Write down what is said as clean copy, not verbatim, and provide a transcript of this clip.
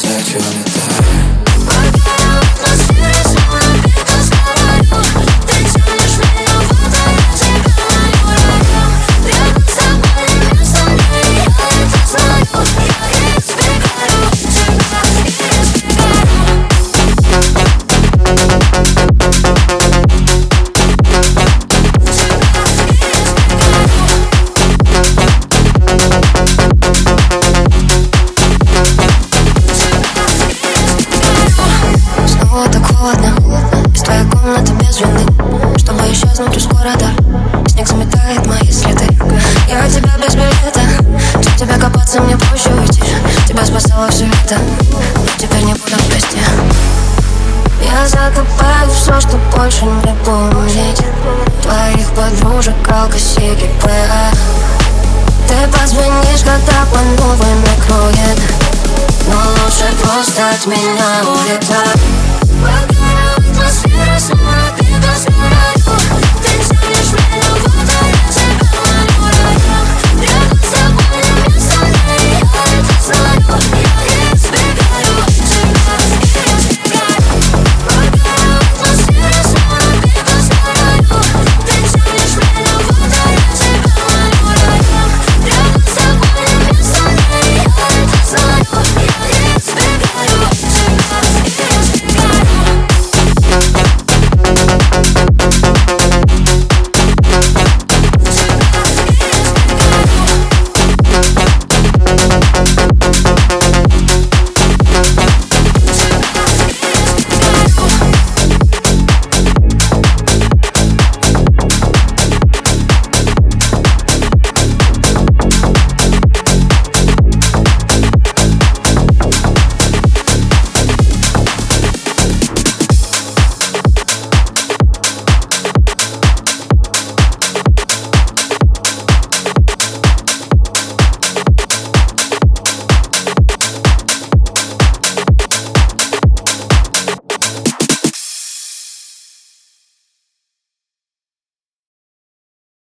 зачем это? Из твоей комнаты без вины, чтобы исчезнуть уж скоро, да. Снег заметает мои следы. Я тебя без билета. Чем тебя копаться, мне проще уйти. Тебя спасало все это, но теперь не буду вместе. Я закопаю все, что больше не помнить. Твоих подружек, алкосики, ПА. Ты позвонишь, когда по новой накроет. Но лучше просто от меня улетай.